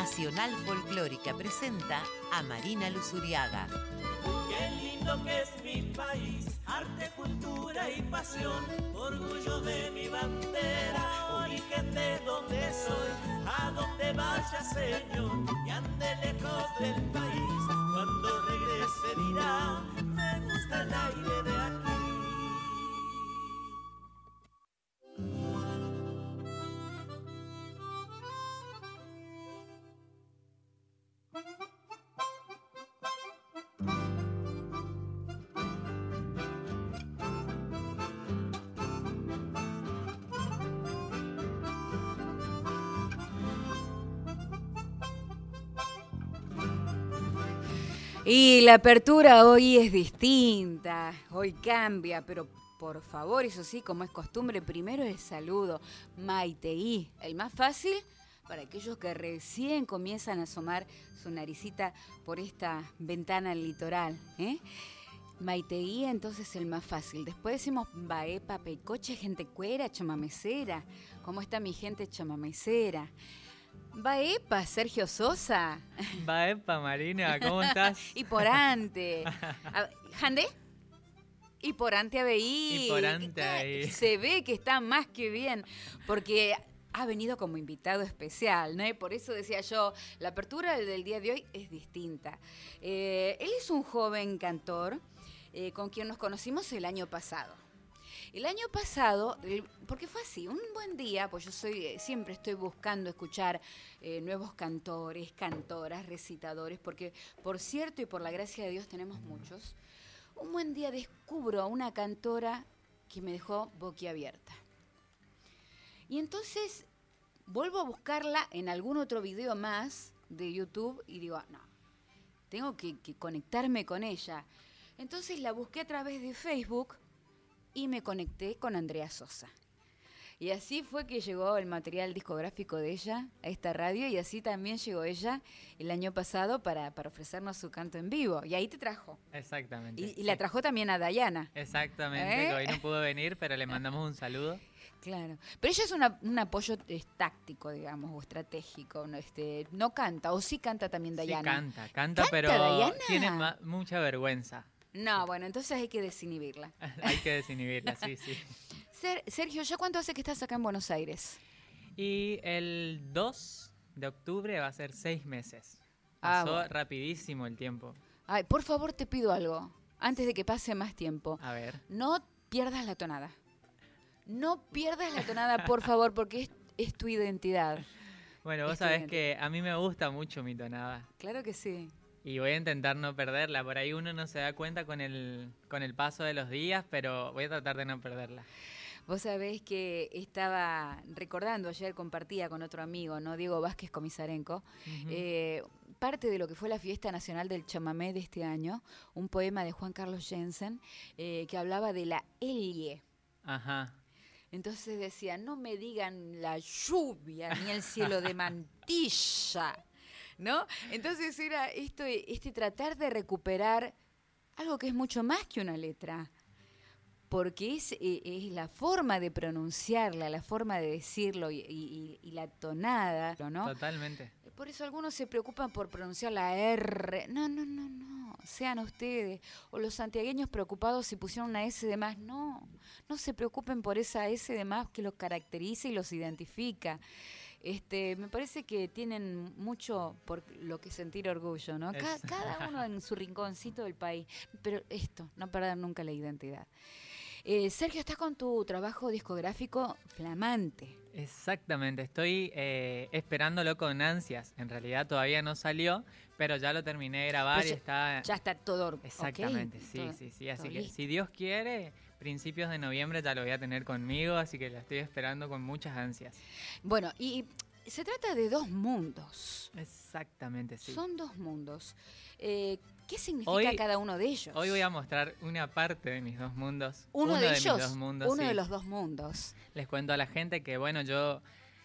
Nacional Folclórica presenta a Marina Luzuriaga. Qué lindo que es mi país, arte, cultura y pasión, orgullo de mi bandera, origen de donde soy, a donde vaya Señor, y ande lejos del país, cuando regrese dirá, me gusta el aire de aquí. Y la apertura hoy es distinta, hoy cambia, pero por favor, eso sí, como es costumbre, primero el saludo, Maiteí, el más fácil para aquellos que recién comienzan a asomar su naricita por esta ventana al litoral, ¿eh? Maiteí, entonces el más fácil. Después decimos Baepa, Pecoche, gente cuera, chamamecera. ¿Cómo está mi gente chamamecera? Baepa, Sergio Sosa. Baepa, Marina, ¿cómo estás? Y por ante. ¿Jande? Y por ante ABI. Y por ante ahí. Se ve que está más que bien, porque ha venido como invitado especial, ¿no? Y por eso decía yo, la apertura del día de hoy es distinta. Él es un joven cantor con quien nos conocimos el año pasado. El año pasado, porque fue así, un buen día, pues yo siempre estoy buscando escuchar nuevos cantores, cantoras, recitadores, porque por cierto y por la gracia de Dios tenemos muchos. Un buen día descubro a una cantora que me dejó boquiabierta. Y entonces vuelvo a buscarla en algún otro video más de YouTube y digo, no, tengo que conectarme con ella. Entonces la busqué a través de Facebook y me conecté con Andrea Sosa. Y así fue que llegó el material discográfico de ella a esta radio y así también llegó ella el año pasado para ofrecernos su canto en vivo. Y ahí te trajo. Exactamente. Y la trajo también a Dayana. Exactamente, que hoy no pudo venir, pero le mandamos un saludo. Claro. Pero ella es un apoyo táctico, digamos, o estratégico. No canta, o sí canta también Dayana. Sí, canta, pero Dayana? tiene mucha vergüenza. No, bueno, entonces hay que desinhibirla. Hay que desinhibirla, sí. Sergio, ¿ya cuánto hace que estás acá en Buenos Aires? Y el 2 de octubre va a ser 6 meses. Pasó rapidísimo el tiempo. Ay, por favor, te pido algo, antes de que pase más tiempo. A ver. No pierdas la tonada. No pierdas la tonada, por favor, porque es tu identidad. Bueno, vos sabés que a mí me gusta mucho mi tonada. Claro que sí. Y voy a intentar no perderla. Por ahí uno no se da cuenta con el paso de los días, pero voy a tratar de no perderla. Vos sabés que estaba recordando, ayer compartía con otro amigo, ¿no? Diego Vázquez Comisarenco, parte de lo que fue la Fiesta Nacional del Chamamé de este año, un poema de Juan Carlos Jensen, que hablaba de la elie. Ajá. Entonces decía, no me digan la lluvia ni el cielo de mantilla, ¿no? Entonces era este tratar de recuperar algo que es mucho más que una letra, porque es la forma de pronunciarla, la forma de decirlo y la tonada, ¿no? Totalmente. Por eso algunos se preocupan por pronunciar la R. No, sean ustedes. O los santiagueños preocupados si pusieron una S de más. No se preocupen por esa S de más que los caracteriza y los identifica. Me parece que tienen mucho por lo que sentir orgullo, ¿no? Cada uno en su rinconcito del país. Pero no perder nunca la identidad. Sergio, estás con tu trabajo discográfico flamante. Exactamente, estoy esperándolo con ansias. En realidad todavía no salió, pero ya lo terminé de grabar y está... Ya está todo. Exactamente, okay. Sí. Así que si Dios quiere, principios de noviembre ya lo voy a tener conmigo, así que la estoy esperando con muchas ansias. Bueno, y se trata de dos mundos. Exactamente, sí. Son dos mundos. ¿Qué significa cada uno de ellos? Hoy voy a mostrar una parte de mis dos mundos. Uno de ellos, mis dos mundos, uno de los dos mundos. Les cuento a la gente que, bueno, yo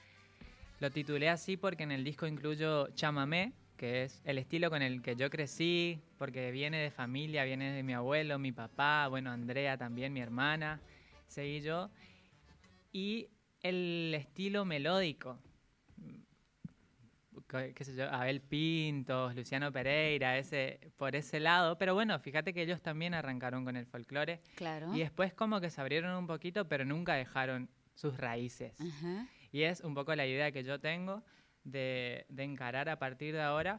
lo titulé así porque en el disco incluyo chamamé, que es el estilo con el que yo crecí, porque viene de familia, viene de mi abuelo, mi papá, bueno, Andrea también, mi hermana, seguí yo. Y el estilo melódico, qué sé yo, Abel Pintos, Luciano Pereira, por ese lado. Pero bueno, fíjate que ellos también arrancaron con el folclore. Claro. Y después como que se abrieron un poquito, pero nunca dejaron sus raíces. Ajá. Y es un poco la idea que yo tengo de encarar a partir de ahora.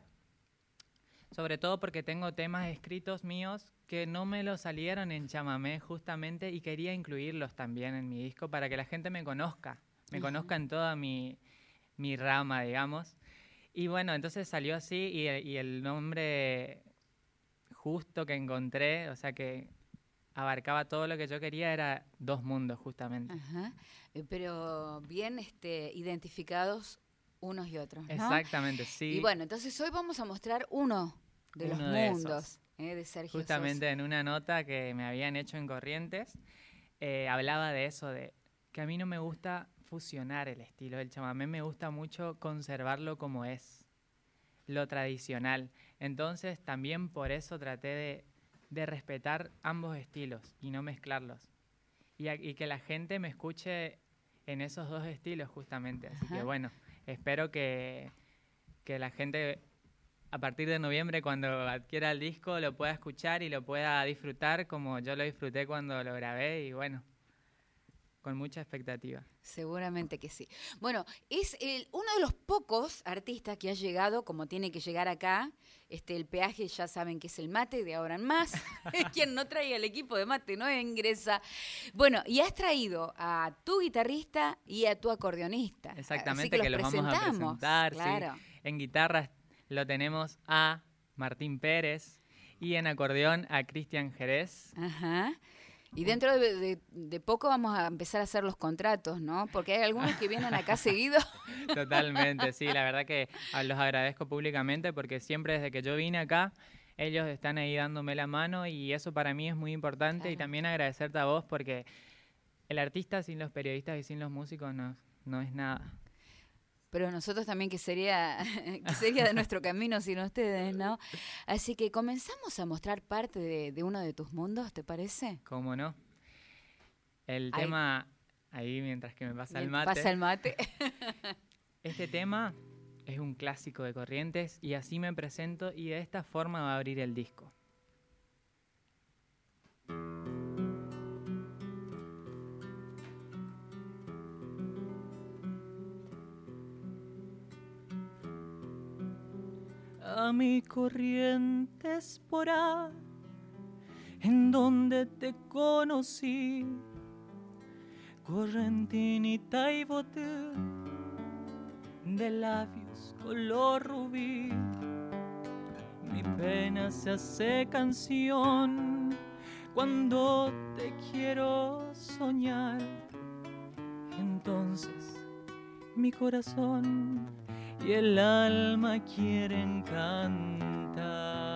Sobre todo porque tengo temas escritos míos que no me los salieron en chamamé justamente y quería incluirlos también en mi disco para que la gente me conozca en toda mi rama, digamos. Y bueno, entonces salió así y el nombre justo que encontré, o sea que abarcaba todo lo que yo quería, era Dos Mundos justamente. Ajá. Pero bien identificados unos y otros, ¿no? Exactamente, sí. Y bueno, entonces hoy vamos a mostrar uno de los mundos de Sergio Justamente Sosa. en una nota que me habían hecho en Corrientes, hablaba de eso, de que a mí no me gusta fusionar el estilo del chamamé, me gusta mucho conservarlo como es, lo tradicional. Entonces también por eso traté de respetar ambos estilos y no mezclarlos. Y que la gente me escuche en esos dos estilos justamente. Así que bueno, espero que la gente a partir de noviembre, cuando adquiera el disco, lo pueda escuchar y lo pueda disfrutar como yo lo disfruté cuando lo grabé y bueno, con mucha expectativa. Seguramente que sí. Bueno, es uno de los pocos artistas que ha llegado, como tiene que llegar acá. El peaje ya saben que es el mate, de ahora en más. Quien no traiga el equipo de mate no ingresa. Bueno, y has traído a tu guitarrista y a tu acordeonista. Exactamente, así que los vamos a presentar. Claro. Sí. En guitarra lo tenemos a Martín Pérez y en acordeón a Cristian Jerez. Ajá. Y dentro de poco vamos a empezar a hacer los contratos, ¿no? Porque hay algunos que vienen acá seguido. Totalmente, sí. La verdad que los agradezco públicamente porque siempre desde que yo vine acá, ellos están ahí dándome la mano y eso para mí es muy importante. Claro. Y también agradecerte a vos porque el artista sin los periodistas y sin los músicos no es nada. Pero nosotros también, que sería de nuestro camino sin ustedes, ¿no? Así que comenzamos a mostrar parte de uno de tus mundos, ¿te parece? ¿Cómo no? El tema, ahí mientras que me pasa el mate. Pasa el mate. Este tema es un clásico de Corrientes y así me presento y de esta forma va a abrir el disco. A mi Corrientes por ahí, en donde te conocí, correntinita y boté, de labios color rubí, mi pena se hace canción cuando te quiero soñar. Entonces mi corazón y el alma quieren cantar.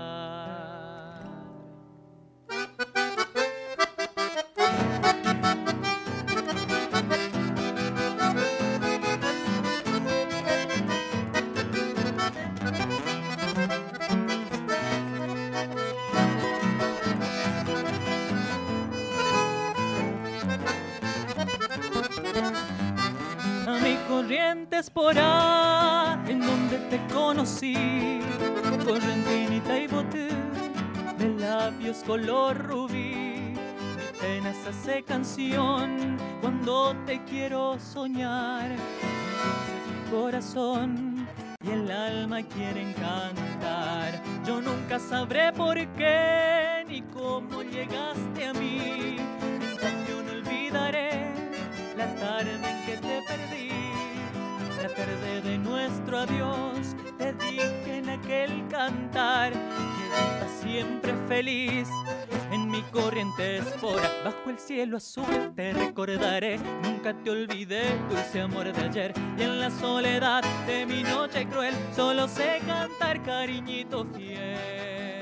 A mi Corrientes por ahí, en donde te conocí, correntinita y boté, de labios color rubí, mi pena se hace canción cuando te quiero soñar. Mi corazón y el alma quieren cantar. Yo nunca sabré por qué ni cómo llegaste a mí, en cambio no olvidaré la tarde en que te perdí. La tarde de nuestro adiós, te dije en aquel cantar que vivas siempre feliz. En mi Corrientes por bajo el cielo azul te recordaré. Nunca te olvidé, dulce amor de ayer. Y en la soledad de mi noche cruel solo sé cantar, cariñito fiel.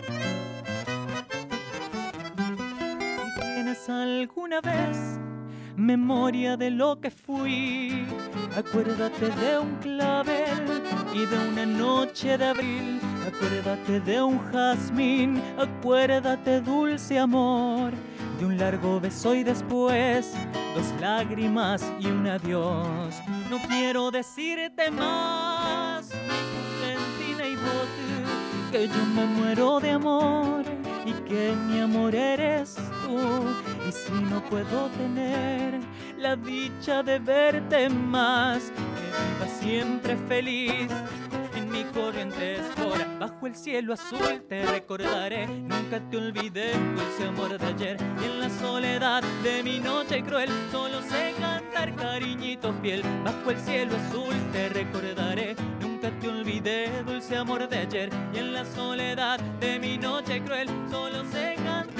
alguna vez memoria de lo que fui. Acuérdate de un clavel y de una noche de abril. Acuérdate de un jazmín, acuérdate, dulce amor, de un largo beso y después 2 lágrimas y un adiós. No quiero decirte más, Valentina y vos, que yo me muero de amor y que mi amor eres tú. Y si no puedo tener la dicha de verte más, que viva siempre feliz en mi corriente hora. Bajo el cielo azul te recordaré, nunca te olvidé, dulce amor de ayer. Y en la soledad de mi noche cruel solo sé cantar, cariñito fiel. Bajo el cielo azul te recordaré, nunca te olvidé, dulce amor de ayer. Y en la soledad de mi noche cruel solo sé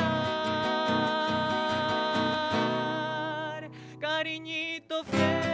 cantar, cariñito fiel.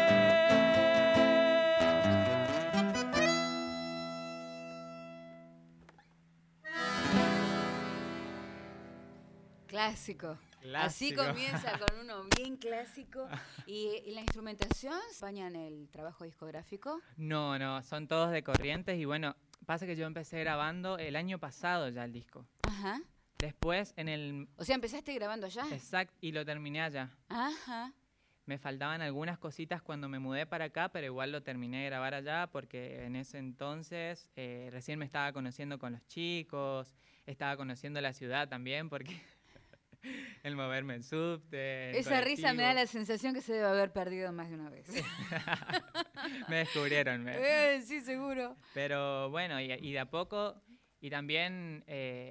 Clásico. Así Clásico. comienza con uno bien clásico. ¿Y la instrumentación acompañan el trabajo discográfico? No, son todos de Corrientes y bueno, pasa que yo empecé grabando el año pasado ya el disco. Ajá. Después en el... O sea, ¿empezaste grabando allá? Exacto, y lo terminé allá. Ajá. Me faltaban algunas cositas cuando me mudé para acá, pero igual lo terminé de grabar allá porque en ese entonces recién me estaba conociendo con los chicos, estaba conociendo la ciudad también porque el moverme en subte, en Esa risa me da colectivo. la sensación que se debe haber perdido más de una vez. Me descubrieron. Sí, seguro. Pero bueno, y de a poco, y también,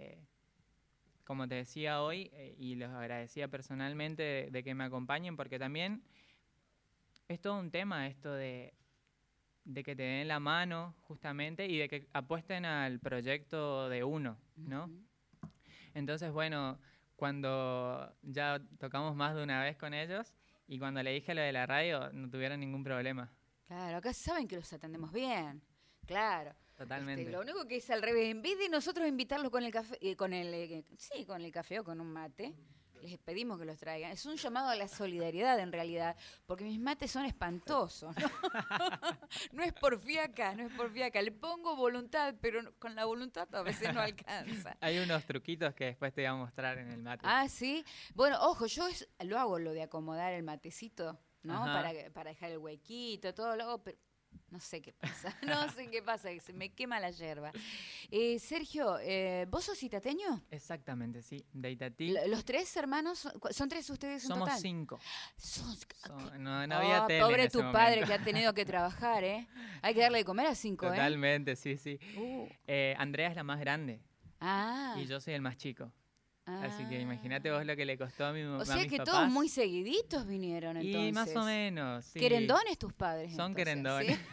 como te decía hoy, y los agradecía personalmente de que me acompañen, porque también es todo un tema esto de que te den la mano, justamente, y de que apuesten al proyecto de uno, ¿no? Ujú. Entonces, bueno, cuando ya tocamos más de una vez con ellos, y cuando le dije lo de la radio, no tuvieron ningún problema. Claro, acá saben que los atendemos bien. Claro. Totalmente. Lo único que es al revés, en vez de nosotros invitarlos con el café, con el café o con un mate, les pedimos que los traigan. Es un llamado a la solidaridad en realidad, porque mis mates son espantosos, ¿no? No es por fiaca, le pongo voluntad, pero con la voluntad a veces no alcanza. Hay unos truquitos que después te voy a mostrar en el mate. Ah, sí. Bueno, ojo, lo hago lo de acomodar el matecito, ¿no? Ajá. Para dejar el huequito, todo lo hago, pero no sé qué pasa, que se me quema la yerba. Sergio, ¿vos sos itateño? Exactamente, sí. De Itatí. ¿Los 3 hermanos? ¿Son 3 ustedes en Somos total? 5. Son- No había tele pobre en ese tu padre momento. que ha tenido que trabajar, ¿eh? Hay que darle de comer a 5, ¿eh? Totalmente, sí. Uh. Andrea es la más grande Ah. y yo soy el más chico. Así que Ah. imagínate vos lo que le costó a O a sea mis que papás. todos muy seguiditos vinieron entonces. Y más o menos, sí. ¿Querendones tus padres? Son entonces, querendones. ¿sí?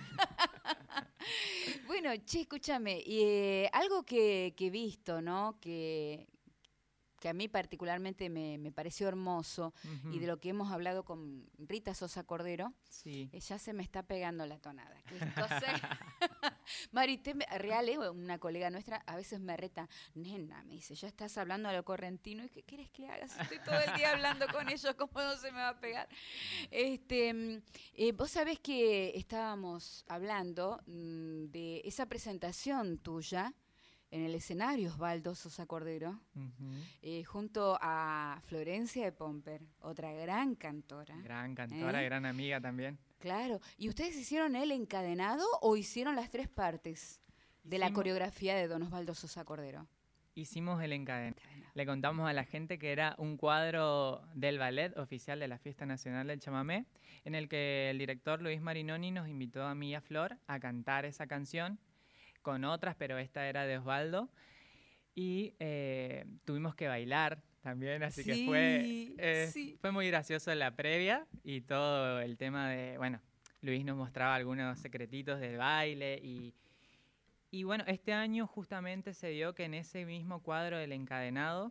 Bueno, che, escúchame, algo que he visto, ¿no? Que a mí particularmente me pareció hermoso, Ujú. y de lo que hemos hablado con Rita Sosa Cordero, Sí. ya se me está pegando la tonada. Que entonces, Marité Real, una colega nuestra, a veces me reta, nena, me dice, ya estás hablando a lo correntino, ¿y qué quieres que haga? Si estoy todo el día hablando con ellos, ¿cómo no se me va a pegar? Vos sabés que estábamos hablando de esa presentación tuya en el escenario, Osvaldo Sosa Cordero, Ujú. junto a Florencia de Pomper, otra gran cantora. Gran cantora, gran amiga también. Claro. ¿Y ustedes hicieron el encadenado o hicieron las 3 partes de la Hicimos- coreografía de don Osvaldo Sosa Cordero? Hicimos el encadenado. Encadenado. Le contamos a la gente que era un cuadro del ballet oficial de la Fiesta Nacional del Chamamé, en el que el director Luis Marinoni nos invitó a mí y a Flor a cantar esa canción con otras, pero esta era de Osvaldo. Y tuvimos que bailar también, así que Sí. fue muy gracioso la previa y todo el tema de, bueno, Luis nos mostraba algunos secretitos del baile y bueno, este año justamente se dio que en ese mismo cuadro del encadenado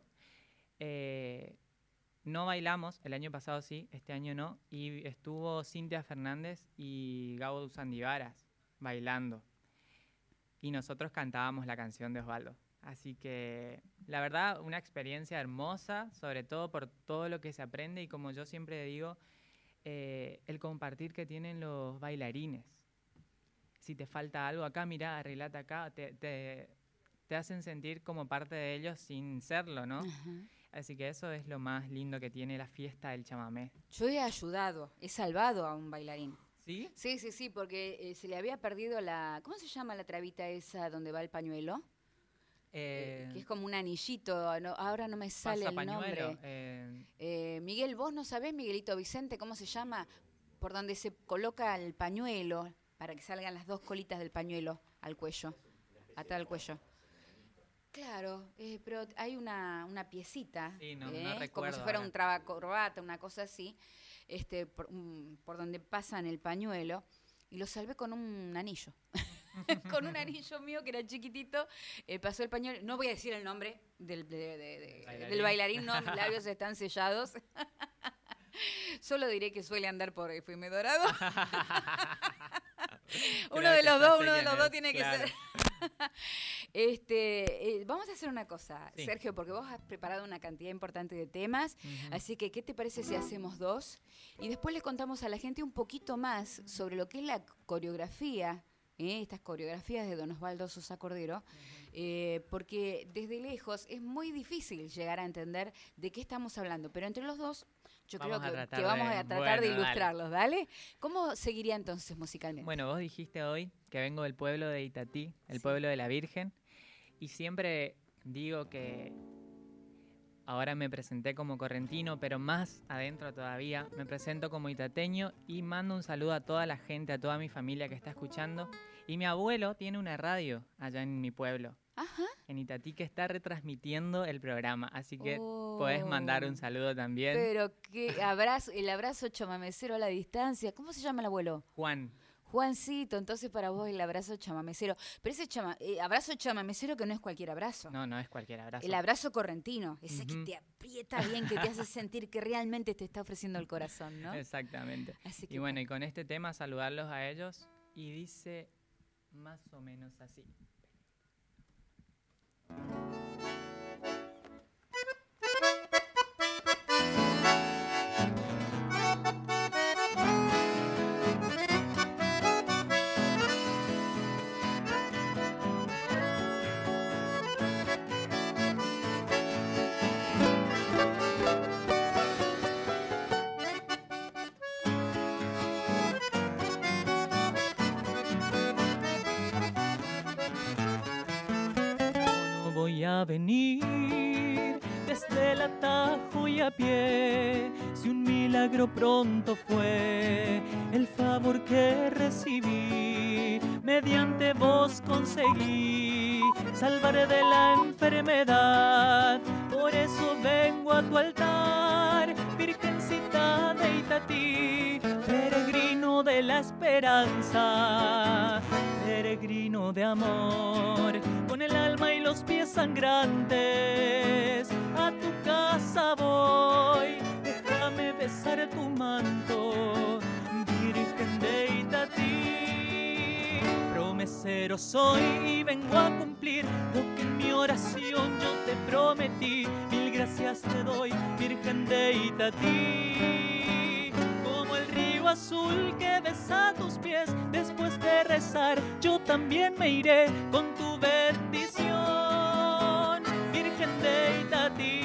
no bailamos, el año pasado sí, este año no, y estuvo Cintia Fernández y Gabo Sandivaras bailando. Y nosotros cantábamos la canción de Osvaldo. Así que, la verdad, una experiencia hermosa, sobre todo por todo lo que se aprende y como yo siempre digo, el compartir que tienen los bailarines. Si te falta algo acá, mirá, arreglate acá, te hacen sentir como parte de ellos sin serlo, ¿no? Ajá. Así que eso es lo más lindo que tiene la fiesta del chamamé. Yo he ayudado, he salvado a un bailarín. ¿Sí? Sí, porque se le había perdido ¿cómo se llama la trabita esa donde va el pañuelo? Que es como un anillito, ahora no me sale el nombre. Miguel, ¿vos no sabés, Miguelito Vicente, cómo se llama? Por donde se coloca el pañuelo, para que salgan las dos colitas del pañuelo al cuello, atrás del cuello. Claro, pero hay una piecita, Sí, no como recuerdo si fuera ahora. un trabacorbata, una cosa así, por donde pasan el pañuelo, y lo salvé con un anillo. Con un anillo mío que era chiquitito, pasó el pañuelo. No voy a decir el nombre del bailarín, no, mis labios están sellados. Solo diré que suele andar por FM Dorado. Uno de los dos tiene que ser. Vamos a hacer una cosa, Sí. Sergio, porque vos has preparado una cantidad importante de temas, así que ¿qué te parece si hacemos 2? Y después le contamos a la gente un poquito más sobre lo que es la coreografía, estas coreografías de Don Osvaldo Sosa Cordero, porque desde lejos es muy difícil llegar a entender de qué estamos hablando, pero entre los dos yo Vamos creo a que tratar vamos de- a tratar de bueno, ilustrarlos, ¿dale? ¿Cómo seguiría entonces musicalmente? Bueno, vos dijiste hoy que vengo del pueblo de Itatí, el Sí. pueblo de la Virgen, y siempre digo que ahora me presenté como correntino, pero más adentro todavía me presento como itateño y mando un saludo a toda la gente, a toda mi familia que está escuchando. Y mi abuelo tiene una radio allá en mi pueblo, Ajá. en Itatí, que está retransmitiendo el programa, así que Oh. podés mandar un saludo también. Pero qué abrazo, el abrazo chamamecero a la distancia. ¿Cómo se llama el abuelo? Juan, Juancito, entonces para vos el abrazo chamamecero. Pero ese abrazo chamamecero que no es cualquier abrazo. no es cualquier abrazo. El abrazo correntino, ese que Ujú. te aprieta bien, que te hace sentir que realmente te está ofreciendo el corazón, ¿no? Exactamente. Así que Y bueno, y con este tema saludarlos a ellos y dice más o menos así. No voy a venir desde el atajo y a pie, si un milagro pronto fue el favor que recibí, mediante vos conseguí salvar de la enfermedad, por eso vengo a tu altar, Virgencita de Itatí, peregrino de la esperanza, peregrino de amor, con el alma y los pies sangrantes, a tu casa voy, déjame besar tu manto, Virgen de Itatí. Promesero soy y vengo a cumplir lo que en mi oración yo te prometí, mil gracias te doy, Virgen de Itatí. Como el río azul que besa tus pies, después de rezar yo también me iré con tu bendición, Virgen de Itatí.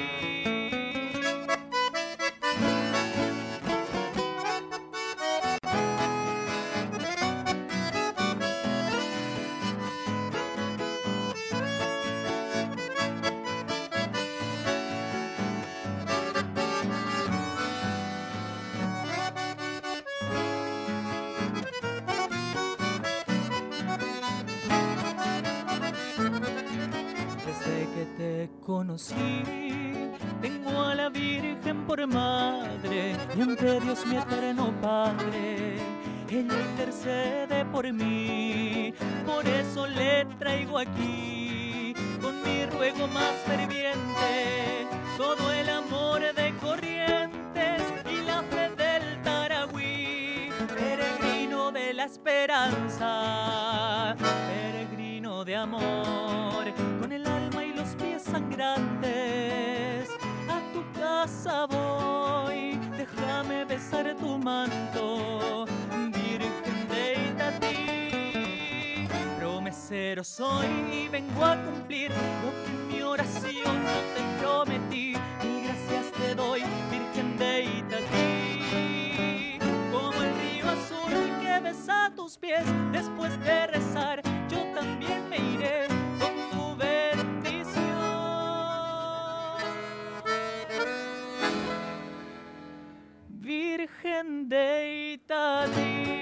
Desde que te conocí, tengo a la Virgen por madre y ante Dios mi eterno Padre, ella intercede por mí, por eso le traigo aquí, con mi ruego más ferviente, todo el amor de Corrientes y la fe del Taragüí, peregrino de la esperanza, peregrino de amor, con el alma y casa voy, déjame besar tu manto, Virgen de Itatí. Promesero soy y vengo a cumplir lo que en mi oración no te prometí. Y gracias te doy, Virgen de Itatí. Como el río azul que besa tus pies, después de rezar yo también me iré con tu bendición. Virgen de Itatí.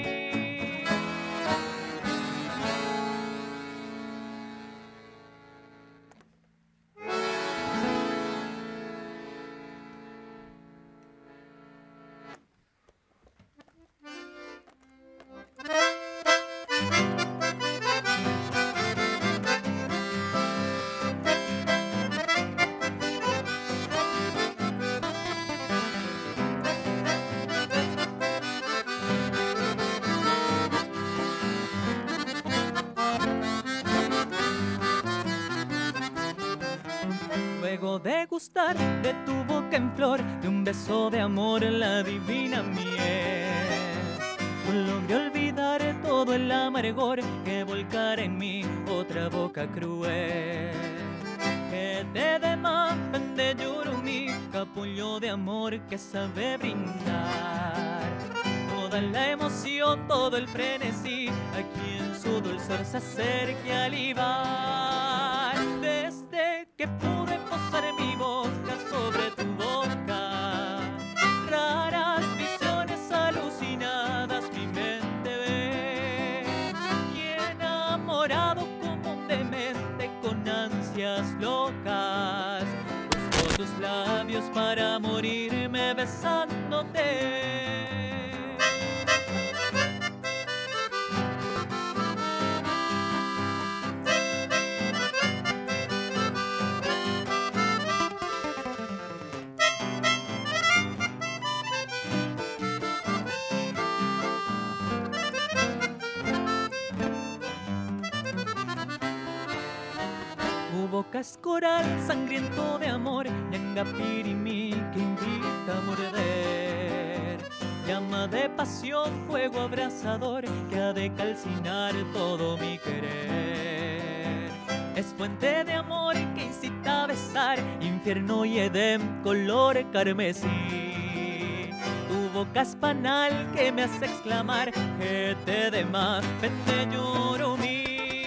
Luego de gustar de tu boca en flor, de un beso de amor en la divina miel, logré olvidar todo el amargor que volcara en mí otra boca cruel. Que te demandan de Yurumí, capullo de amor que sabe brindar toda la emoción, todo el frenesí, aquí en su dulzor se acerque al olivar. Desde que pude posar mi boca sobre tu boca, raras visiones alucinadas mi mente ve, y enamorado como un demente con ansias locas, busco tus labios para morirme besándote. Tu boca es coral sangriento de amor, ñangapirimí que invita a morder. Llama de pasión, fuego abrasador que ha de calcinar todo mi querer. Es fuente de amor que incita a besar, infierno y Edén color carmesí. Tu boca es panal que me hace exclamar que te de más, vete lloro mí.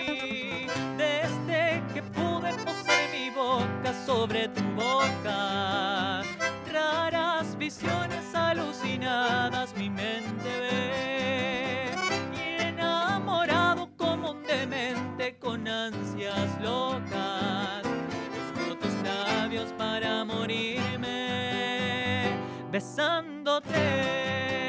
Desde que pude posar mi boca sobre tu boca, raras visiones alucinadas mi mente ve, y enamorado como un demente con ansias locas, busco tus labios para morirme besándote.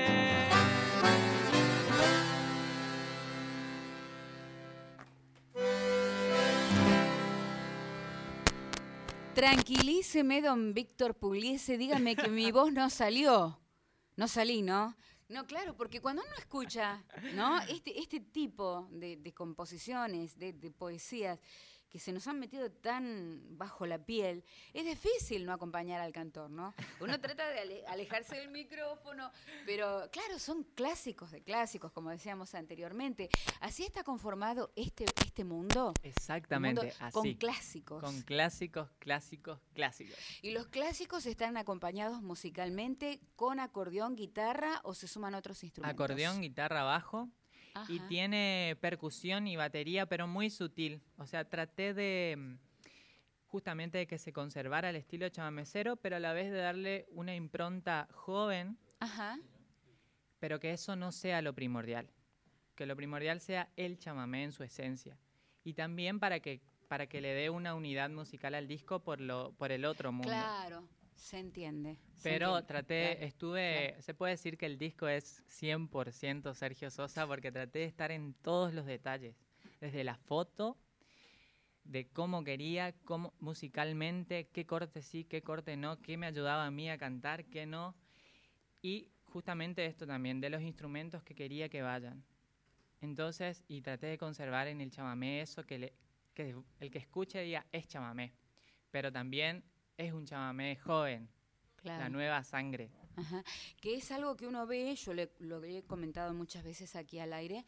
Tranquilíceme, don Víctor Pugliese, dígame que mi voz no salió. No salí, ¿no? No, claro, porque cuando uno escucha, ¿no? Este tipo de composiciones, de poesías, que se nos han metido tan bajo la piel, es difícil no acompañar al cantor, ¿no? Uno trata de alejarse del micrófono, pero claro, son clásicos de clásicos, como decíamos anteriormente. Así está conformado este mundo. Exactamente, mundo así. con clásicos. Con clásicos, clásicos, clásicos. ¿Y los clásicos están acompañados musicalmente con acordeón, guitarra o se suman otros instrumentos? Acordeón, guitarra, bajo. Ajá. Y tiene percusión y batería, pero muy sutil. O sea, traté de justamente de que se conservara el estilo chamamecero, pero a la vez de darle una impronta joven, Ajá. pero que eso no sea lo primordial. Que lo primordial sea el chamamé en su esencia. Y también para que le dé una unidad musical al disco por el otro mundo. Claro, se entiende. Pero claro. Se puede decir que el disco es 100% Sergio Sosa porque traté de estar en todos los detalles, desde la foto, de cómo quería, cómo musicalmente, qué corte sí, qué corte no, qué me ayudaba a mí a cantar, qué no, y justamente esto también, de los instrumentos que quería que vayan. Entonces, y traté de conservar en el chamamé eso, que el que escuche diga, es chamamé, pero también es un chamamé joven, Claro. la nueva sangre. Ajá. Que es algo que uno ve, lo he comentado muchas veces aquí al aire,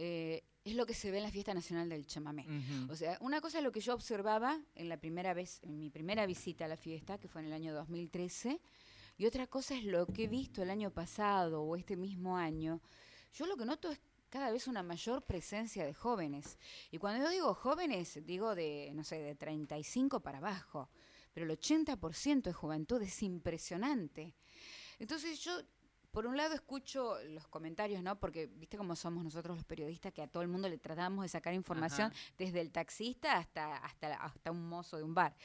es lo que se ve en la Fiesta Nacional del Chamamé. Ujú. O sea, una cosa es lo que yo observaba en mi primera visita a la fiesta, que fue en el año 2013, y otra cosa es lo que he visto el año pasado o este mismo año. Yo lo que noto es cada vez una mayor presencia de jóvenes. Y cuando yo digo jóvenes, digo de, no sé, de 35 para abajo. Pero el 80% de juventud es impresionante. Entonces yo, por un lado, escucho los comentarios, ¿no? Porque viste cómo somos nosotros los periodistas, que a todo el mundo le tratamos de sacar información, Ajá. desde el taxista hasta un mozo de un bar.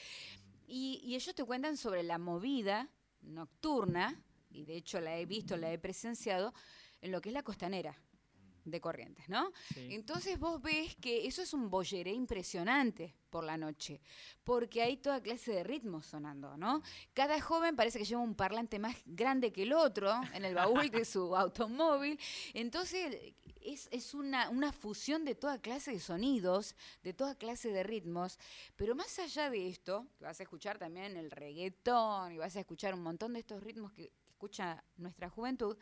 Y ellos te cuentan sobre la movida nocturna, y de hecho la he visto, la he presenciado, en lo que es la costanera de Corrientes, ¿no? Sí. Entonces vos ves que eso es un bolleré impresionante por la noche, porque hay toda clase de ritmos sonando, ¿no? Cada joven parece que lleva un parlante más grande que el otro en el baúl de su automóvil. Entonces es una fusión de toda clase de sonidos, de toda clase de ritmos, pero más allá de esto, que vas a escuchar también el reggaetón y vas a escuchar un montón de estos ritmos que escucha nuestra juventud,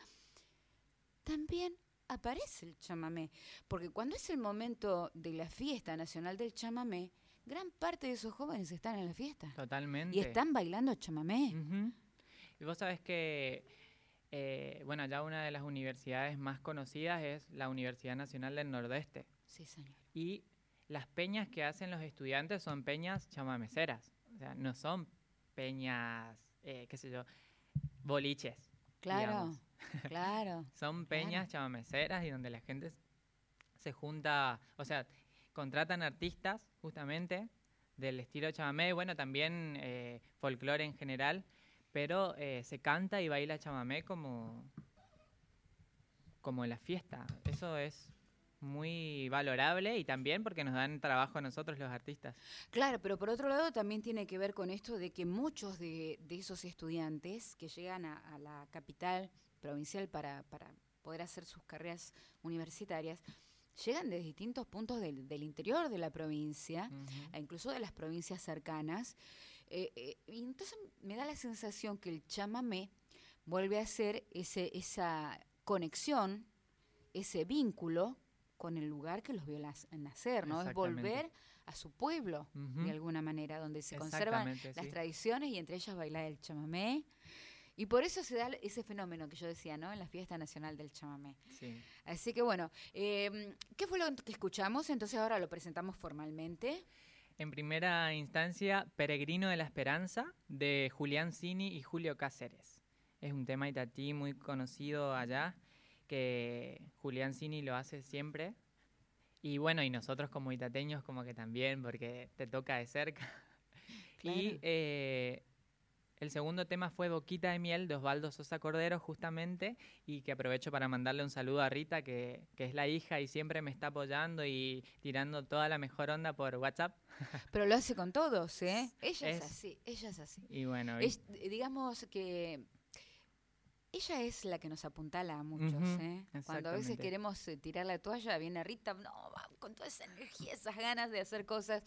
también aparece el chamamé, porque cuando es el momento de la fiesta nacional del chamamé, gran parte de esos jóvenes están en la fiesta Totalmente. y están bailando chamamé. Ujú. Y vos sabés que, bueno, ya una de las universidades más conocidas es la Universidad Nacional del Nordeste. Sí, señor. Y las peñas que hacen los estudiantes son peñas chamameceras. O sea, no son peñas, qué sé yo, boliches. Claro, digamos. claro. Son peñas chamameceras y donde la gente se junta, o sea, contratan artistas justamente del estilo chamamé, bueno, también folclore en general, pero se canta y baila chamamé como en la fiesta. Eso es muy valorable y también porque nos dan trabajo a nosotros los artistas. Claro, pero por otro lado también tiene que ver con esto de que muchos de esos estudiantes que llegan a la capital provincial para poder hacer sus carreras universitarias, llegan de distintos puntos del interior de la provincia, Ujú. e incluso de las provincias cercanas, y entonces me da la sensación que el chamamé vuelve a ser esa conexión, ese vínculo con el lugar que los vio nacer, ¿no? Es Exactamente. volver a su pueblo, Ujú. de alguna manera, donde se conservan Exactamente, las sí. tradiciones y entre ellas bailar el chamamé. Y por eso se da ese fenómeno que yo decía, ¿no? En la Fiesta Nacional del Chamamé. Sí. Así que bueno, ¿qué fue lo que escuchamos? Entonces ahora lo presentamos formalmente. En primera instancia, Peregrino de la Esperanza, de Julián Cini y Julio Cáceres. Es un tema itatí muy conocido allá, que Julián Cini lo hace siempre. Y bueno, y nosotros como itateños como que también, porque te toca de cerca. Claro. Y el segundo tema fue Boquita de Miel, de Osvaldo Sosa Cordero, justamente, y que aprovecho para mandarle un saludo a Rita, que es la hija y siempre me está apoyando y tirando toda la mejor onda por WhatsApp. Pero lo hace con todos, ¿eh? Ella es Es- así, ella es así. Y bueno, Digamos que ella es la que nos apuntala a muchos, Ujú, ¿eh? Cuando a veces exactamente. queremos tirar la toalla, viene Rita, no, va con toda esa energía, esas ganas de hacer cosas.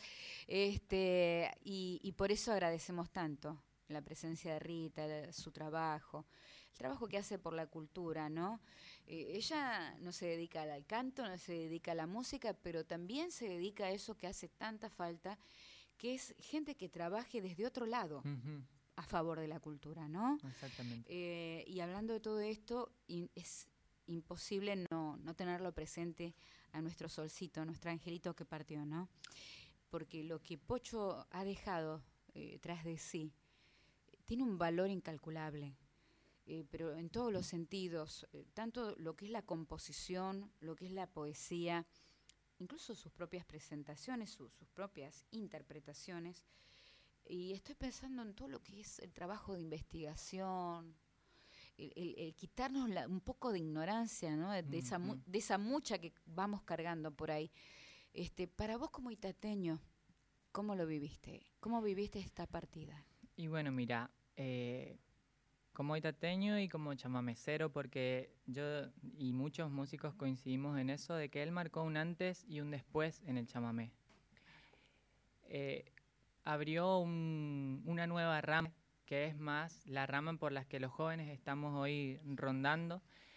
Y por eso agradecemos tanto la presencia de Rita, su trabajo, el trabajo que hace por la cultura, ¿no? Ella no se dedica al canto, no se dedica a la música, pero también se dedica a eso que hace tanta falta, que es gente que trabaje desde otro lado Ujú, a favor de la cultura, ¿no? exactamente. Y hablando de todo esto, es imposible no tenerlo presente a nuestro solcito, a nuestro angelito que partió, ¿no? Porque lo que Pocho ha dejado tras de sí tiene un valor incalculable, pero en todos los sentidos, tanto lo que es la composición, lo que es la poesía, incluso sus propias presentaciones, sus propias interpretaciones. Y estoy pensando en todo lo que es el trabajo de investigación, el quitarnos un poco de ignorancia, ¿no? de Ujú. esa mucha que vamos cargando por ahí. Para vos como itateño, ¿cómo lo viviste? ¿Cómo viviste esta partida? Y bueno, mira, como itateño y como chamamecero, porque yo y muchos músicos coincidimos en eso, de que él marcó un antes y un después en el chamamé. Abrió una nueva rama que es más la rama por la que los jóvenes estamos hoy rondando.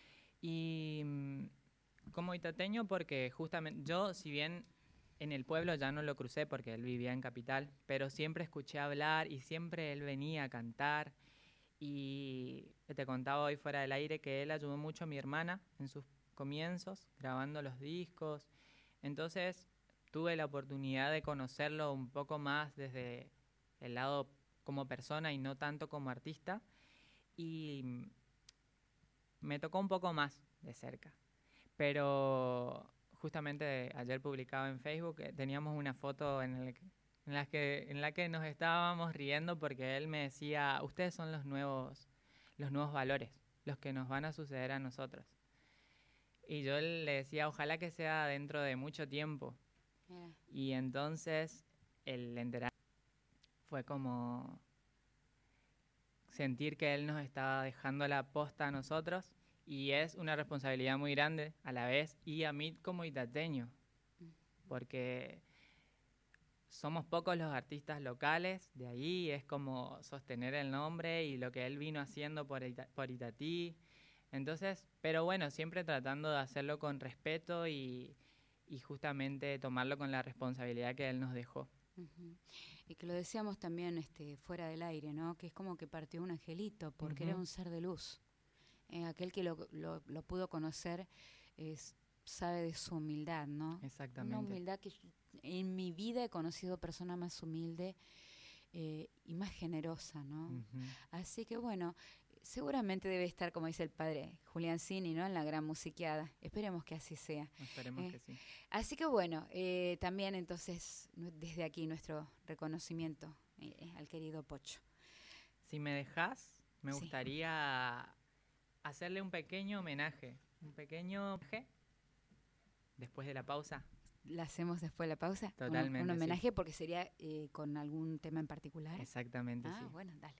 Y como itateño, porque justamente yo, si bien en el pueblo ya no lo crucé porque él vivía en Capital, pero siempre escuché hablar y siempre él venía a cantar. Y te contaba hoy fuera del aire que él ayudó mucho a mi hermana en sus comienzos, grabando los discos. Entonces tuve la oportunidad de conocerlo un poco más desde el lado como persona y no tanto como artista. Y me tocó un poco más de cerca. Pero justamente ayer publicaba en Facebook que teníamos una foto en la que nos estábamos riendo porque él me decía, ustedes son los nuevos valores, los que nos van a suceder a nosotros. Y yo le decía, ojalá que sea dentro de mucho tiempo. Y entonces el enterar fue como sentir que él nos estaba dejando la posta a nosotros, y es una responsabilidad muy grande a la vez, y a mí como itateño, porque somos pocos los artistas locales de ahí, es como sostener el nombre y lo que él vino haciendo por Itatí. Entonces, pero bueno, siempre tratando de hacerlo con respeto y justamente tomarlo con la responsabilidad que él nos dejó. Uh-huh. Y que lo decíamos también fuera del aire, ¿no? Que es como que partió un angelito, porque era un ser de luz. Aquel que lo pudo conocer sabe de su humildad, ¿no? Exactamente. Una humildad que en mi vida he conocido persona más humilde y más generosa, ¿no? Uh-huh. Así que bueno, seguramente debe estar, como dice el padre Julián Cini, ¿no? En la gran musiqueada. Esperemos que así sea. Esperemos que sí. Así que bueno, también entonces desde aquí nuestro reconocimiento al querido Pocho. Si me dejás, me gustaría hacerle un pequeño homenaje. Después de la pausa. ¿La hacemos después de la pausa? Totalmente. Un homenaje, sí. Porque sería con algún tema en particular. Exactamente, sí. Bueno, dale.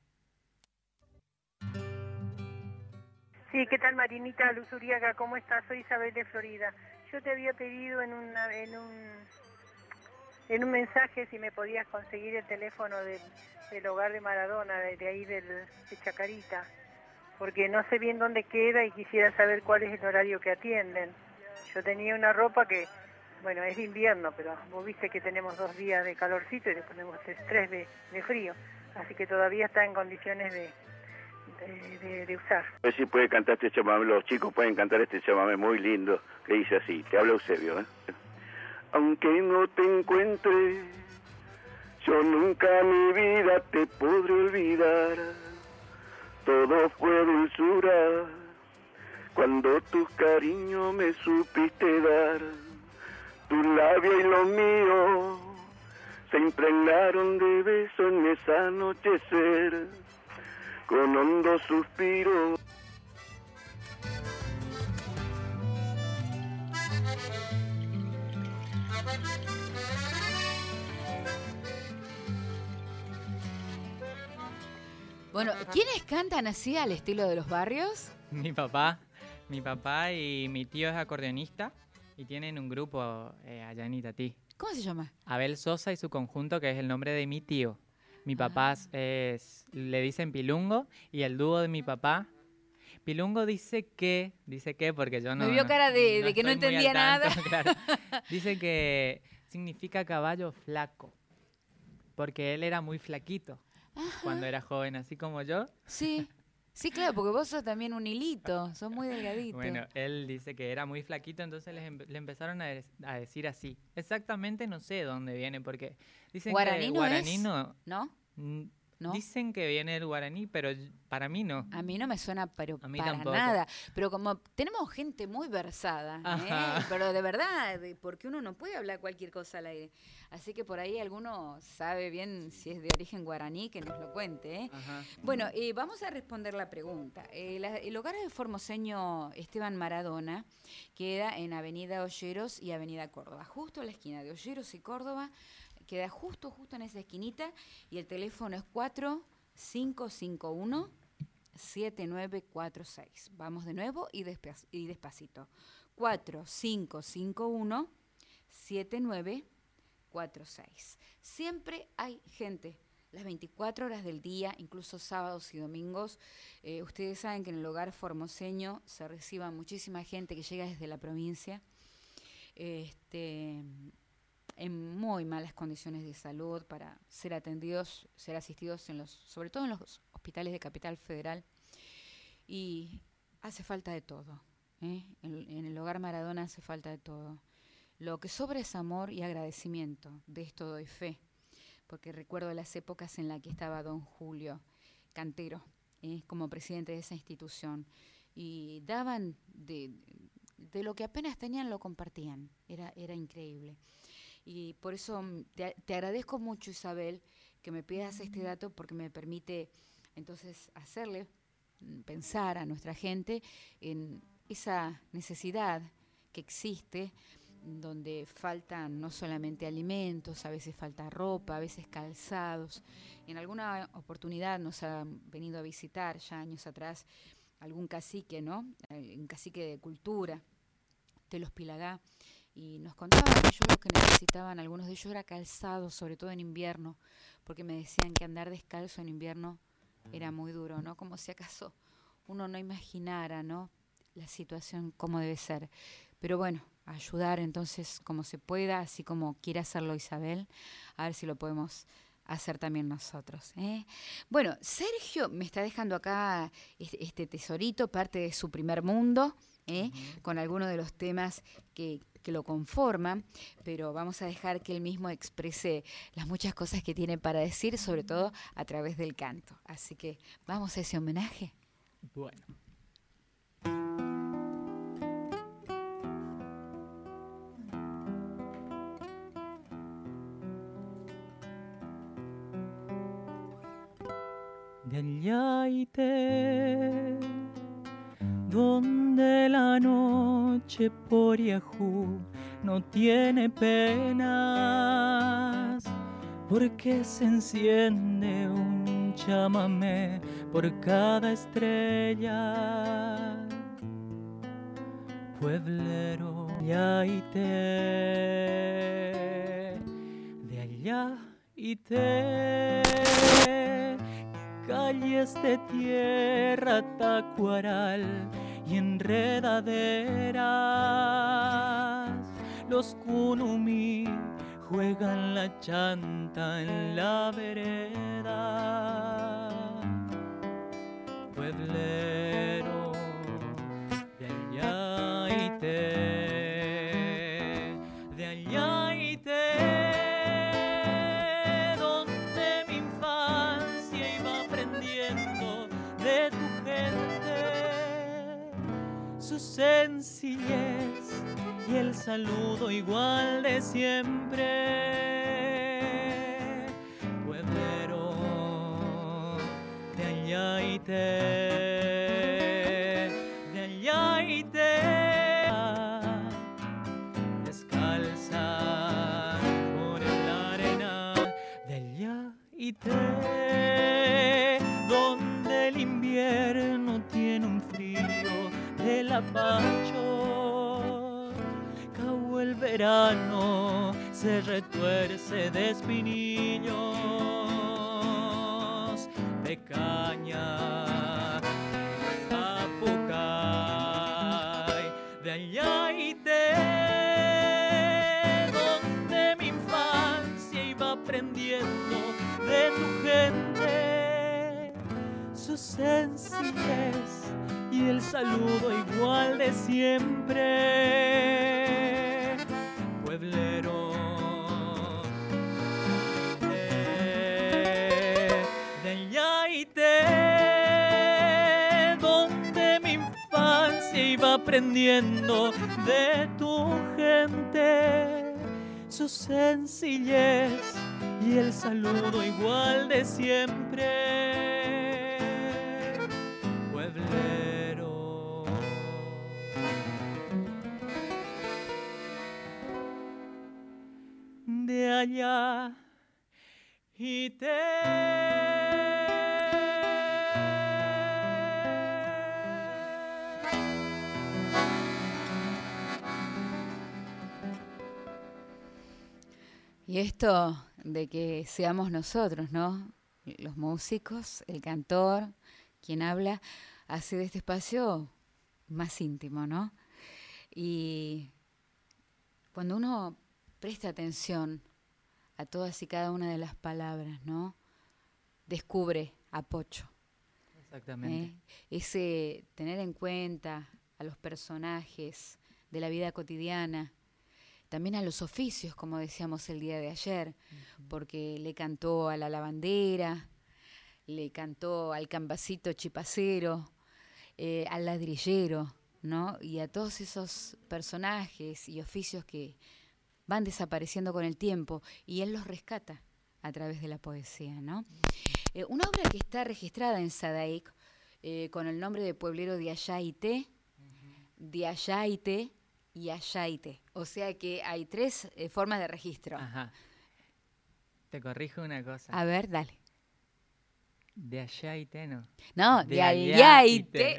Sí, ¿qué tal, Marinita Luzuriaga? ¿Cómo estás? Soy Isabel de Florida. Yo te había pedido en un mensaje si me podías conseguir el teléfono del hogar de Maradona, de ahí de Chacarita, porque no sé bien dónde queda y quisiera saber cuál es el horario que atienden. Yo tenía una ropa que, bueno, es de invierno, pero vos viste que tenemos 2 días de calorcito y después tenemos 3 de frío, así que todavía está en condiciones de usar. A ver si puede cantar este chamamé, los chicos pueden cantar este chamamé muy lindo, que dice así, te habla Eusebio, ¿eh? Aunque no te encuentre, yo nunca mi vida te podré olvidar. Todo fue dulzura cuando tu cariño me supiste dar. Tu labio y los míos se impregnaron de beso en ese anochecer, con hondo suspiro. Bueno, ¿quiénes cantan así al estilo de los barrios? Mi papá y mi tío es acordeonista y tienen un grupo allá en Itatí. ¿Cómo se llama? Abel Sosa y su conjunto, que es el nombre de mi tío. Mi papá le dicen Pilungo, y el dúo de mi papá, Pilungo dice que, porque yo no... Me vio cara de que no entendía nada. Claro. Dice que significa caballo flaco, porque él era muy flaquito. Ajá. Cuando era joven, así como yo. Sí, claro, porque vos sos también un hilito, sos muy delgadito. Bueno, él dice que era muy flaquito, entonces le empezaron a decir así. Exactamente no sé dónde viene, porque dicen ¿Guaraní que no guaraní es? ¿No? ¿No? Dicen que viene del guaraní, pero para mí no. A mí no me suena, pero a mí para tampoco. nada. Pero como tenemos gente muy versada, pero de verdad, porque uno no puede hablar cualquier cosa al aire. Así que por ahí alguno sabe bien si es de origen guaraní, que nos lo cuente. Bueno, vamos a responder la pregunta. El hogar del formoseño Esteban Maradona queda en Avenida Olleros y Avenida Córdoba, justo a la esquina de Olleros y Córdoba. Queda justo en esa esquinita, y el teléfono es 4551-7946. Vamos de nuevo y despacito. 4551-7946. Siempre hay gente las 24 horas del día, incluso sábados y domingos. Ustedes saben que en el hogar formoseño se reciba muchísima gente que llega desde la provincia, en muy malas condiciones de salud para ser atendidos, ser asistidos sobre todo en los hospitales de Capital Federal. Y hace falta de todo, en el hogar Maradona hace falta de todo. Lo que sobra es amor y agradecimiento, de esto doy fe, porque recuerdo las épocas en las que estaba don Julio Cantero, como presidente de esa institución, y daban de lo que apenas tenían, lo compartían, era increíble. Y por eso te agradezco mucho, Isabel, que me pidas este dato, porque me permite entonces hacerle pensar a nuestra gente en esa necesidad que existe, donde faltan no solamente alimentos, a veces falta ropa, a veces calzados. En alguna oportunidad nos ha venido a visitar ya años atrás algún cacique, ¿no? Un cacique de cultura de los Pilagá, y nos contaban que ellos lo que necesitaban, algunos de ellos, era calzado, sobre todo en invierno, porque me decían que andar descalzo en invierno era muy duro, ¿no? Como si acaso uno no imaginara, ¿no?, la situación como debe ser. Pero bueno, ayudar entonces como se pueda, así como quiere hacerlo Isabel, a ver si lo podemos hacer también nosotros, Bueno, Sergio me está dejando acá este tesorito, parte de su primer mundo, con algunos de los temas que lo conforman, pero vamos a dejar que él mismo exprese las muchas cosas que tiene para decir, sobre todo a través del canto. Así que vamos a ese homenaje. Bueno. Del Yaité, donde la noche por Yahoo no tiene penas, porque se enciende un chamamé por cada estrella. Pueblero Yaité, de allá Yaité, calles de tierra, tacuaral y enredaderas. Los kunumi juegan la chanta en la vereda. Pueblero de Yaité, de Yaité, su sencillez y el saludo igual de siempre. Pueblero de Yaité, de Yaité, descalza por la arena del Yaité, donde el invierno tiene un frío del apacho, cabo el verano se retuerce de espinillos de caña, apucay, de Yaité, donde mi infancia iba aprendiendo de tu gente, su sencillez y el saludo igual de siempre. Pueblero de Yaité, donde mi infancia iba aprendiendo de tu gente, su sencillez y el saludo igual de siempre. Pueblero de allá y Y esto de que seamos nosotros, ¿no?, los músicos, el cantor, quien habla, hace de este espacio más íntimo, ¿no? Y cuando uno presta atención a todas y cada una de las palabras, ¿no? Descubre a Pocho. Exactamente. Ese tener en cuenta a los personajes de la vida cotidiana, también a los oficios, como decíamos el día de ayer, porque le cantó a la lavandera, le cantó al cambacito chipacero, al ladrillero, ¿no? Y a todos esos personajes y oficios que van desapareciendo con el tiempo, y él los rescata a través de la poesía, ¿no? Una obra que está registrada en Sadaic con el nombre de Pueblero de Ayaite, de Ayaite y Ayaite. O sea que hay 3 formas de registro. Ajá. Te corrijo una cosa. A ver, dale. De Ayaite, ¿no? No, de Ayaite.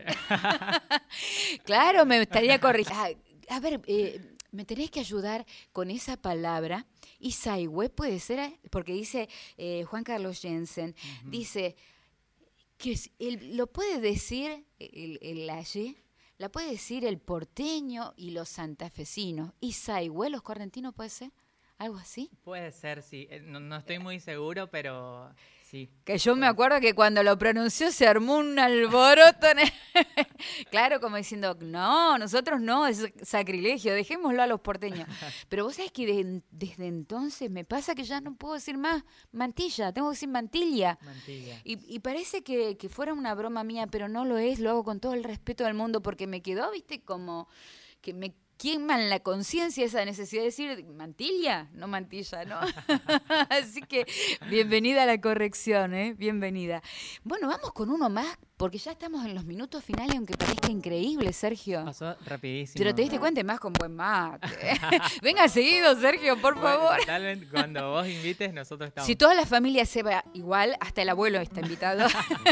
Claro, me estaría corrigiendo. A ver, me tenés que ayudar con esa palabra. Isaihue puede ser, porque dice Juan Carlos Jensen, dice que lo puede decir el allí, la puede decir el porteño y los santafesinos. Isaihue, los correntinos, ¿puede ser? ¿Algo así? Puede ser, sí. No estoy muy seguro, pero sí. Que yo me acuerdo que cuando lo pronunció se armó un alboroto. Claro, como diciendo, no, nosotros no, es sacrilegio, dejémoslo a los porteños. Pero vos sabés que desde entonces me pasa que ya no puedo decir más mantilla, tengo que decir mantilla. Mantilla. Y parece que fuera una broma mía, pero no lo es, lo hago con todo el respeto del mundo, porque me quedó, viste, como que me quema en la conciencia esa necesidad de decir mantilla, no mantilla, ¿no? Así que bienvenida a la corrección, bienvenida. Bueno, vamos con uno más, porque ya estamos en los minutos finales, aunque parezca increíble, Sergio. Pasó rapidísimo. Pero te diste cuenta, más con buen mate. Venga seguido, Sergio, por favor. Totalmente, cuando vos invites, nosotros estamos. Si toda la familia se va igual, hasta el abuelo está invitado.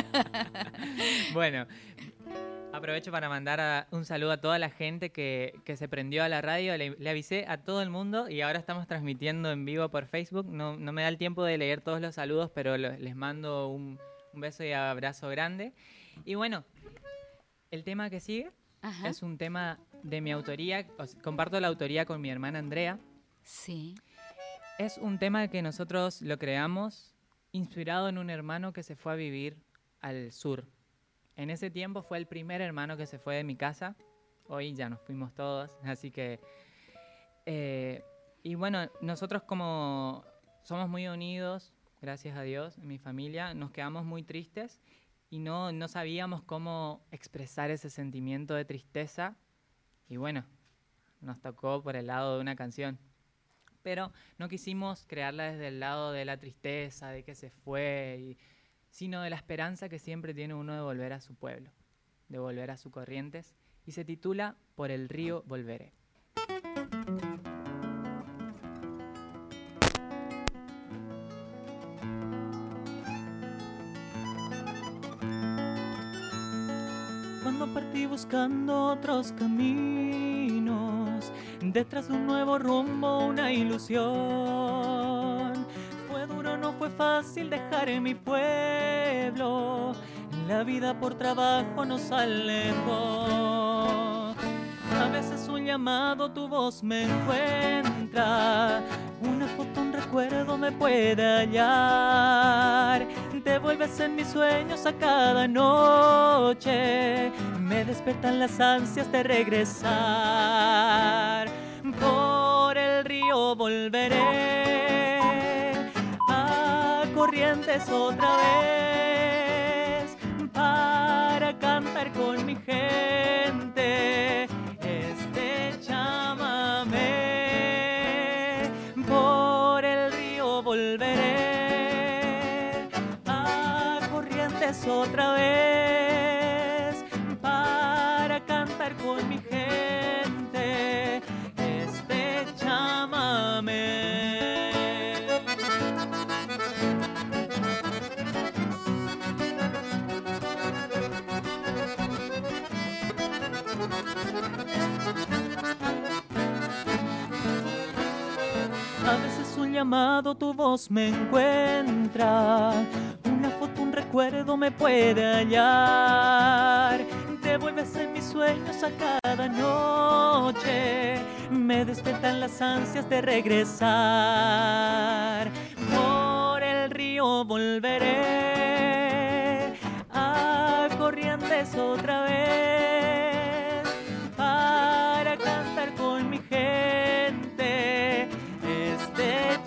Bueno, aprovecho para mandar un saludo a toda la gente que se prendió a la radio. Le avisé a todo el mundo y ahora estamos transmitiendo en vivo por Facebook. No me da el tiempo de leer todos los saludos, pero les mando un beso y abrazo grande. Y bueno, el tema que sigue es un tema de mi autoría. Comparto la autoría con mi hermana Andrea. Sí. Es un tema que nosotros lo creamos inspirado en un hermano que se fue a vivir al sur. En ese tiempo fue el primer hermano que se fue de mi casa. Hoy ya nos fuimos todos, así que... y bueno, nosotros como somos muy unidos, gracias a Dios, en mi familia, nos quedamos muy tristes y no sabíamos cómo expresar ese sentimiento de tristeza. Y bueno, nos tocó por el lado de una canción. Pero no quisimos crearla desde el lado de la tristeza, de que se fue, sino de la esperanza que siempre tiene uno de volver a su pueblo, de volver a sus corrientes, y se titula Por el río volveré. Cuando partí buscando otros caminos, detrás de un nuevo rumbo, una ilusión. Fue duro, no fue fácil dejar en mi pueblo. La vida por trabajo nos alejó. A veces un llamado, tu voz me encuentra. Una foto, un recuerdo me puede hallar. Te vuelves en mis sueños a cada noche. Me despertan las ansias de regresar. Por el río volveré a Corrientes otra vez para cantar con mi gente este chamamé. Por el río volveré a Corrientes otra vez para cantar con mi gente este chamamé. A veces un llamado, tu voz me encuentra. Una recuerdo me puede hallar. Te vuelves en mis sueños a cada noche, me despiertan las ansias de regresar. Por el río volveré a Corrientes otra vez para cantar con mi gente este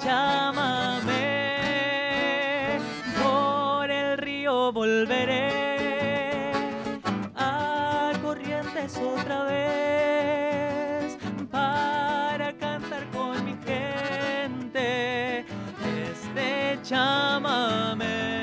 chamamé. Por el río volveré a Corrientes otra vez para cantar con mi gente este chamamé.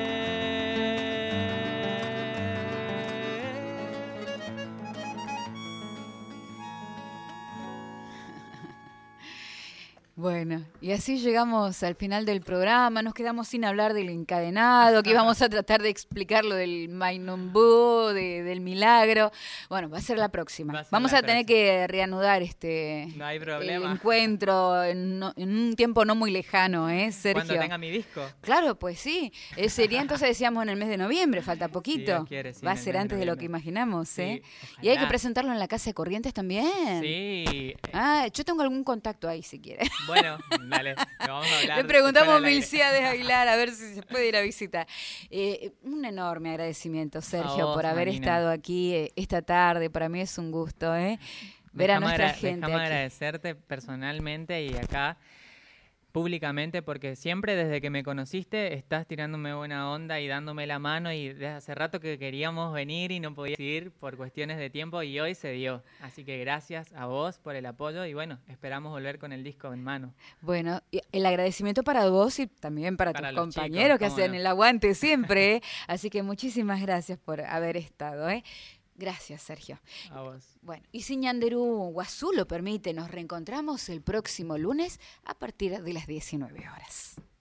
Bueno, y así llegamos al final del programa. Nos quedamos sin hablar del encadenado, que íbamos a tratar de explicar lo del Mainumbú, del milagro. Bueno, va a ser la próxima. Vamos a tener que reanudar no hay problema. el encuentro en un tiempo no muy lejano, Sergio? Cuando tenga mi disco. Claro, pues sí. Sería entonces, decíamos, en el mes de noviembre, falta poquito. Si Dios quiere, sí, va a ser antes de lo que imaginamos, Sí, Y hay que presentarlo en la Casa de Corrientes también. Sí. Ah, yo tengo algún contacto ahí, si quieres. Bueno, dale, le vamos a hablar. Le preguntamos a después del aire. Milciades Aguilar a ver si se puede ir a visitar. Un enorme agradecimiento, Sergio, vos, por haber Marina. estado aquí esta tarde. Para mí es un gusto, ver a nuestra gente Déjame aquí. agradecerte personalmente y acá públicamente, porque siempre desde que me conociste estás tirándome buena onda y dándome la mano, y desde hace rato que queríamos venir y no podías ir por cuestiones de tiempo, y hoy se dio. Así que gracias a vos por el apoyo y bueno, esperamos volver con el disco en mano. Bueno, y el agradecimiento para vos y también para tus los compañeros chicos, que cómo hacen no. el aguante siempre. Así que muchísimas gracias por haber estado. Gracias, Sergio. A vos. Bueno, y si Ñanderú Guazú lo permite, nos reencontramos el próximo lunes a partir de las 19 horas.